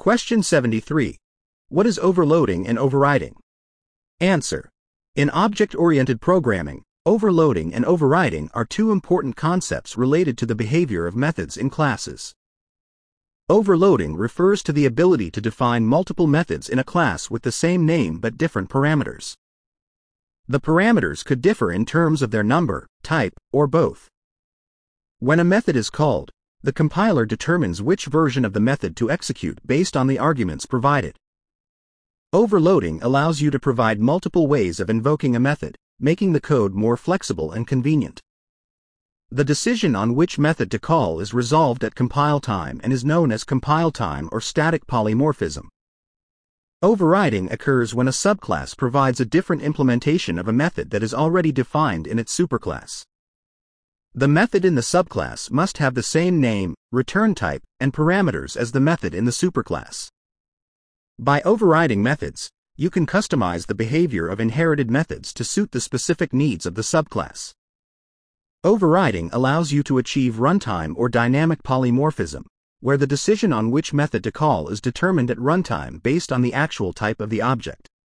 Question 73. What is overloading and overriding? Answer. In object-oriented programming, overloading and overriding are two important concepts related to the behavior of methods in classes. Overloading refers to the ability to define multiple methods in a class with the same name but different parameters. The parameters could differ in terms of their number, type, or both. When a method is called, the compiler determines which version of the method to execute based on the arguments provided. Overloading allows you to provide multiple ways of invoking a method, making the code more flexible and convenient. The decision on which method to call is resolved at compile time and is known as compile time or static polymorphism. Overriding occurs when a subclass provides a different implementation of a method that is already defined in its superclass. The method in the subclass must have the same name, return type, and parameters as the method in the superclass. By overriding methods, you can customize the behavior of inherited methods to suit the specific needs of the subclass. Overriding allows you to achieve runtime or dynamic polymorphism, where the decision on which method to call is determined at runtime based on the actual type of the object.